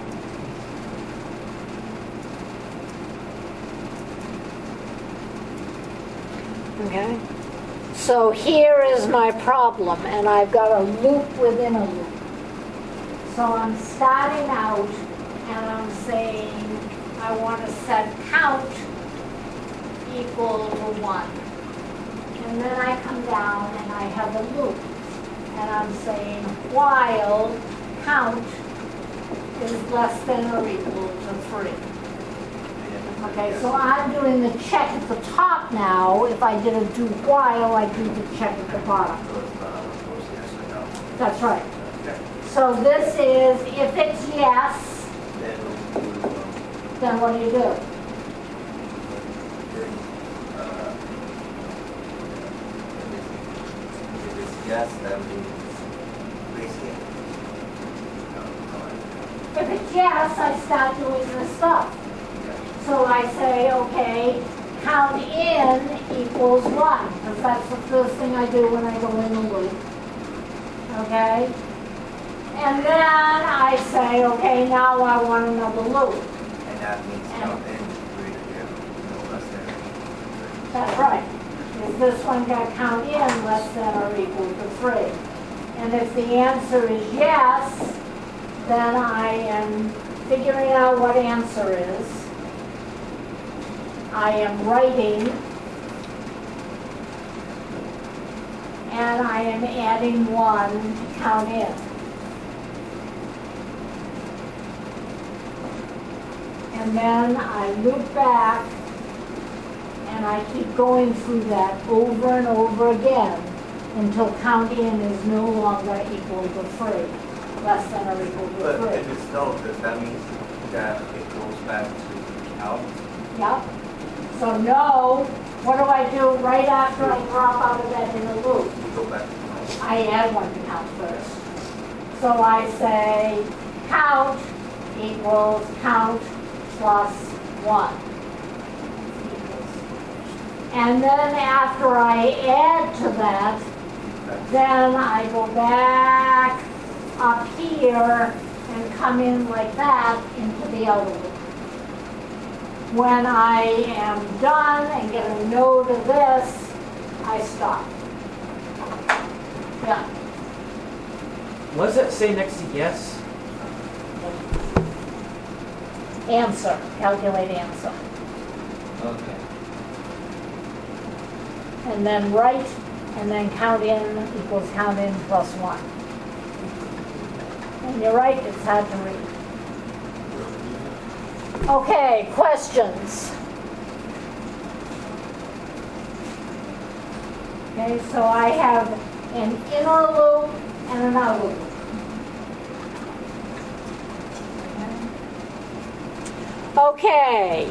Okay, so here is my problem, and I've got a loop within a loop. So I'm starting out, and I'm saying I want to set count equal to 1. And then I come down and I have a loop. And I'm saying while count is less than or equal to 3. Okay, so I'm doing the check at the top now. If I did a do while, I do the check at the bottom. That's right. So this is, if it's yes, then what do you do? If it's yes, that means basically. If it's yes, I start doing this stuff. So I say, okay, count in equals 1, because that's the first thing I do when I go in the loop. Okay? And then I say, okay, now I want another loop. And that means count in no less than. That's right. Is this one got count in less than or equal to 3? And if the answer is yes, then I am figuring out what answer is. I am writing, and I am adding 1 to count in. And then I loop back, and I keep going through that over and over again until count in is no longer equal to 3, less than or equal to 3. But if it's no, does that mean that it goes back to count? Yep. So no, what do I do right after I drop out of that inner loop? You go back to count. I add 1 to count first. So I say count equals count plus 1. And then after I add to that, then I go back up here and come in like that into the other loop. When I am done and get a no to this, I stop. Yeah. What does that say next to yes? Answer. Calculate answer. Okay. And then write, and then count in equals count in plus 1. And you're right, it's hard to read. Okay, questions? Okay, so I have an inner loop and an outer loop. Okay.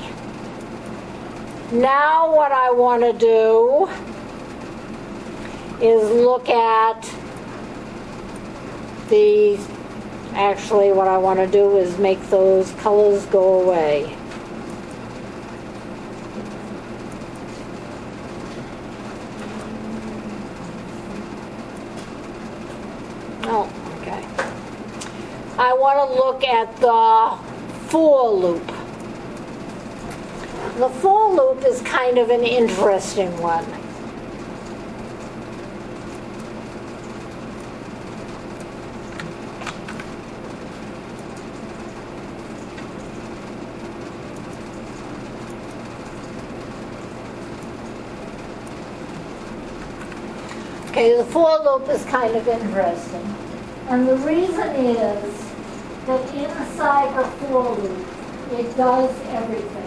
Now what I want to do is look at the, actually what I want to do is make those colors go away. Oh, okay. I want to look at the for loop. The for loop is kind of an interesting one. Okay, the for loop is kind of interesting. And the reason is that inside the for loop, it does everything.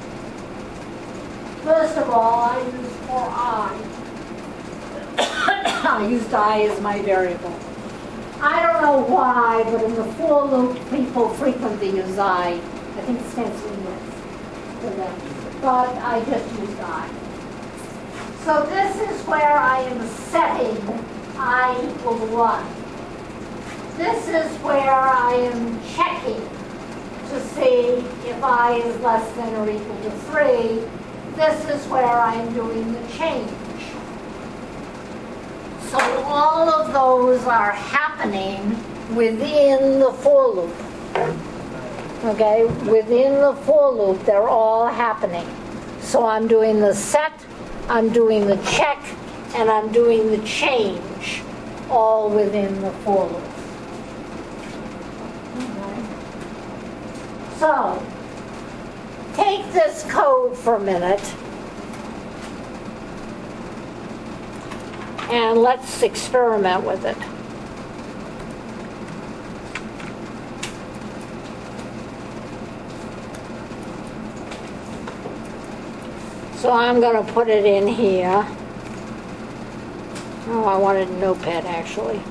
First of all, I use for I. I used I as my variable. I don't know why, but in the for loop, people frequently use I. I think it stands for yes to them. But I just used I. So this is where I am setting I equal 1. This is where I am checking to see if I is less than or equal to 3. This is where I am doing the change. So all of those are happening within the for loop. Okay, within the for loop, they're all happening. So I'm doing the set, I'm doing the check, and I'm doing the change, all within the for loop. Okay. So, take this code for a minute, and let's experiment with it. So I'm going to put it in here. Oh, I wanted a notepad actually.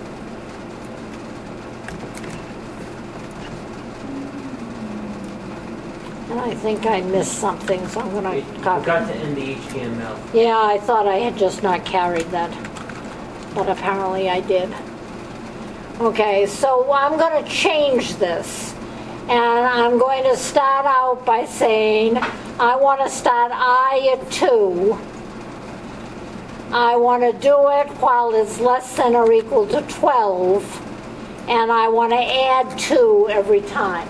And I think I missed something, so I'm going to copy. Forgot to end the HTML. Yeah, I thought I had just not carried that, but apparently I did. Okay, so I'm going to change this. And I'm going to start out by saying I want to start I at 2. I want to do it while it's less than or equal to 12. And I want to add 2 every time.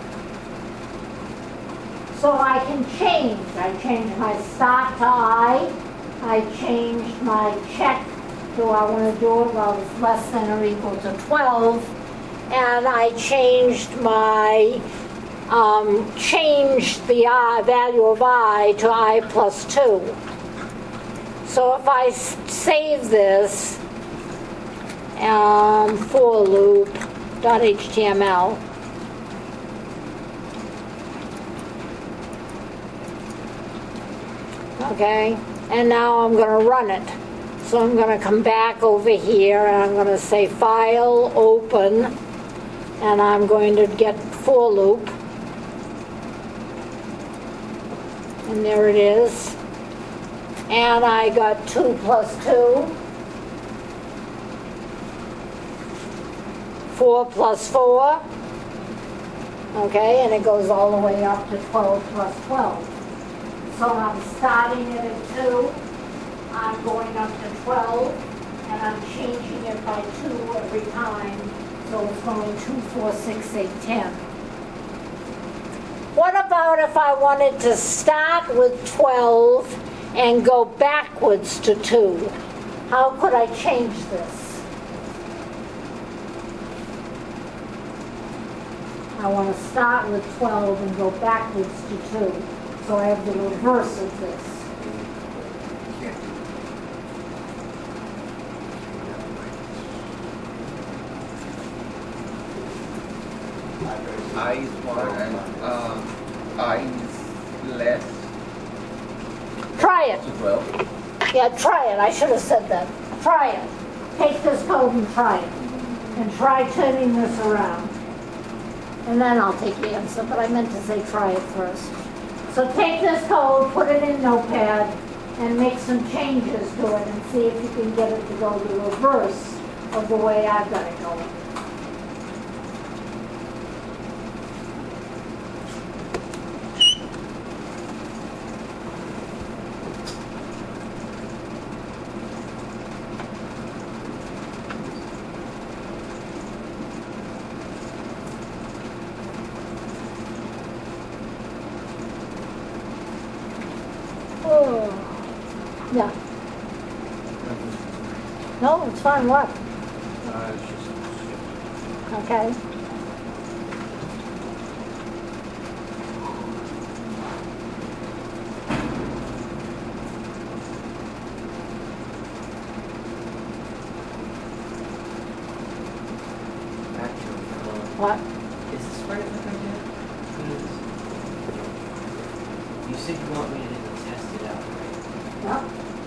So I can change. I changed my start to I changed my check to I want to do it while it's less than or equal to 12. And I changed my changed the I value of I to I plus 2. So if I save this for loop.html, okay, and now I'm going to run it. So I'm going to come back over here and I'm going to say File, Open, and I'm going to get for loop. And there it is. And I got 2 plus 2. 4 plus 4. Okay, and it goes all the way up to 12 plus 12. So I'm starting it at 2. I'm going up to 12. And I'm changing it by 2 every time. So it's going 2, 4, 6, 8, 10. What about if I wanted to start with 12 and go backwards to 2? How could I change this? I want to start with 12 and go backwards to 2. So I have the reverse of this. I is 1 and I is less Try it. to 12. Yeah, try it. I should have said that. Try it. Take this code and try it. And try turning this around. And then I'll take the answer, but I meant to say try it first. So take this code, put it in Notepad, and make some changes to it and see if you can get it to go the reverse of the way I've got it going. No, it's fine, what? It's just, Okay. Actually, What? is this right if I did? You said you want me to test it out, right? Yep.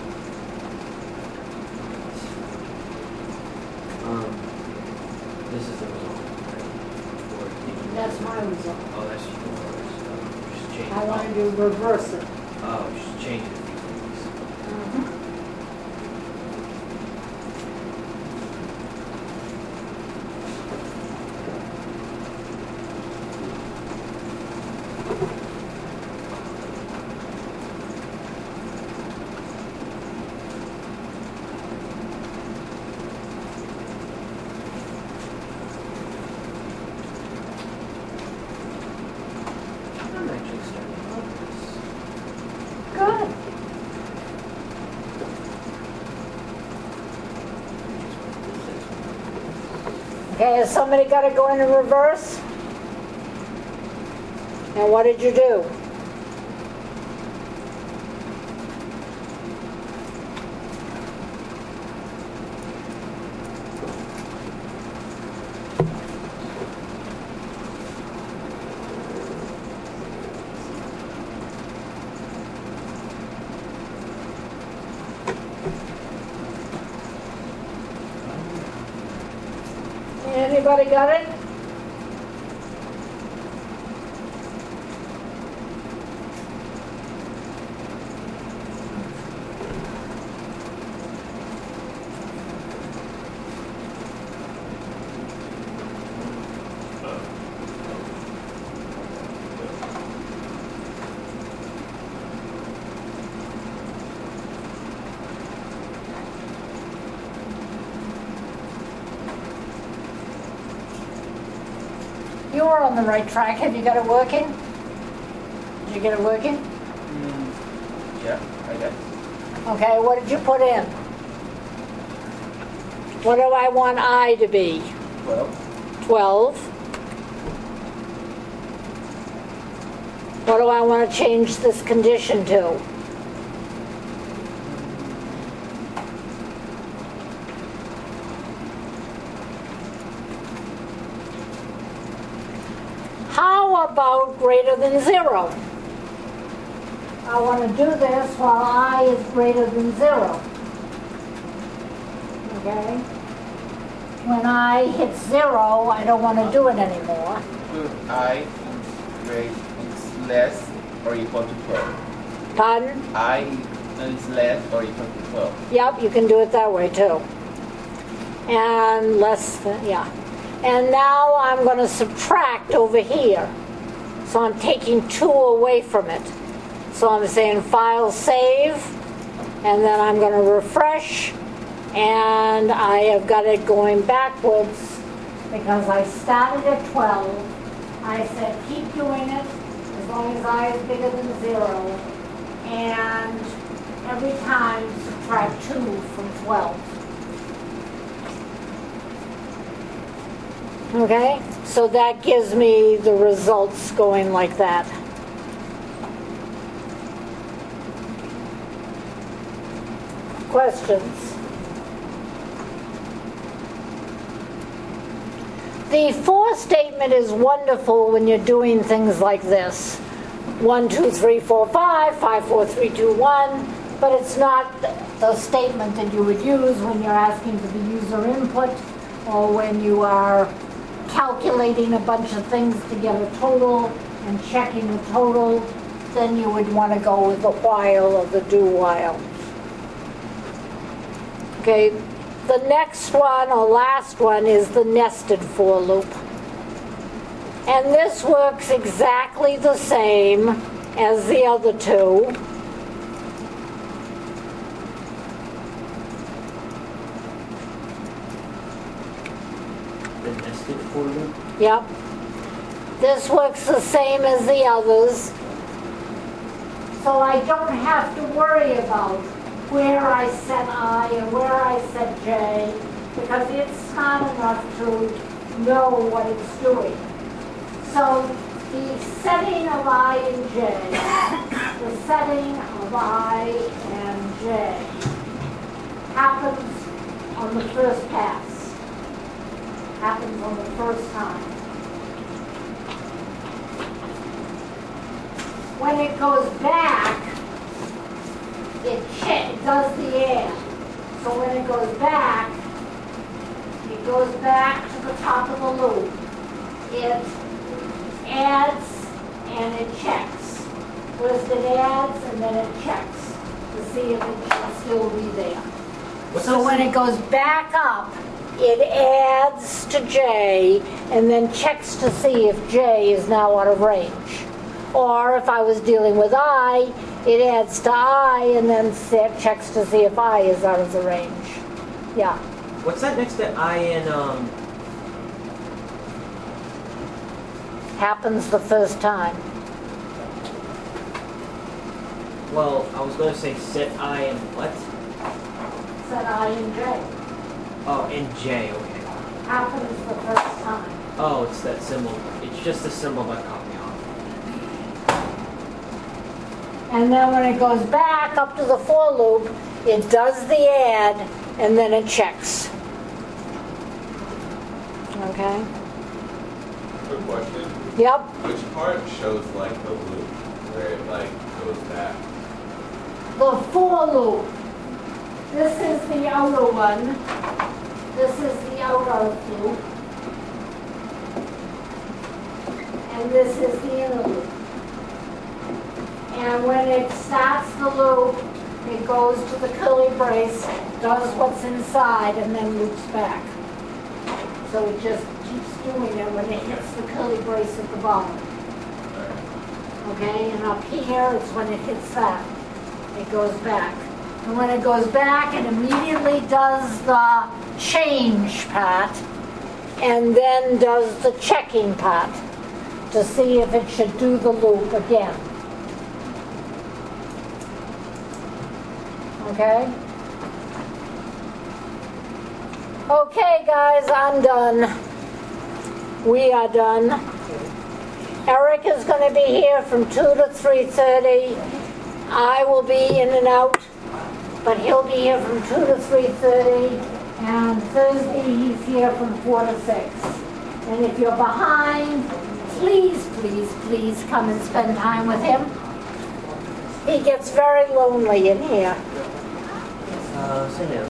This is the result, right? Or That's my result. oh, that's yours. Just change I it. wanted to reverse it. Oh, just change it a few things. I'm actually starting to love this. Good. Okay, has somebody got to go in reverse? And what did you do? Anybody got it? You are on the right track. Have you got it working? Did you get it working? yeah, I guess. Okay, what did you put in? What do I want I to be? 12. 12. What do I want to change this condition to? How about greater than 0? I want to do this while I is greater than 0. Okay? When I hit 0, I don't want to do it anymore. I is less or equal to 12. Pardon? I is less or equal to 12. Yep, you can do it that way too. And less than, yeah. And now I'm going to subtract over here. So I'm taking 2 away from it. So I'm saying file save, and then I'm going to refresh, and I have got it going backwards because I started at 12. I said keep doing it as long as I is bigger than 0, and every time subtract 2 from 12. Okay, so that gives me the results going like that. Questions? The for statement is wonderful when you're doing things like this. 1, 2, 3, 4, 5, 5, 4, 3, 2, 1, but it's not the statement that you would use when you're asking for the user input or when you are calculating a bunch of things to get a total and checking the total. Then you would want to go with the while or the do while. Okay, the next one or last one is the nested for loop. And this works exactly the same as the other two. The nested for loop? Yep. This works the same as the others. So I don't have to worry about where I set I and where I set J, because it's smart enough to know what it's doing. So the setting of I and J, the setting of I and J happens on the first pass, happens on the first time. When it goes back, it does the add. So when it goes back to the top of the loop. It adds and it checks. First it adds and then it checks to see if it should still be there. So when it goes back up, it adds to J and then checks to see if J is now out of range. Or if I was dealing with I, it adds to I and then checks to see if I is out of the range. Yeah. What's that next to I and Happens the first time. Well, I was going to say set I and what? Set I and J. Oh, and J, okay. Happens the first time. Oh, it's that symbol. It's just the symbol that caught me off. And then when it goes back up to the for loop, it does the add and then it checks. Okay? Quick question. Yep. Which part shows like the loop where it like goes back? The for loop. This is the outer one. This is the outer loop. And this is the inner loop. And when it starts the loop, it goes to the curly brace, does what's inside, and then loops back. So it just keeps doing it when it hits the curly brace at the bottom. Okay, and up here, it's when it hits that. It goes back. And when it goes back, it immediately does the change part, and then does the checking part to see if it should do the loop again. Okay? Okay, guys, I'm done. We are done. Eric is going to be here from 2 to 3:30. I will be in and out, but he'll be here from 2 to 3:30. And Thursday, he's here from 4 to 6. And if you're behind, please, please, please come and spend time with him. He gets very lonely in here. Sit down.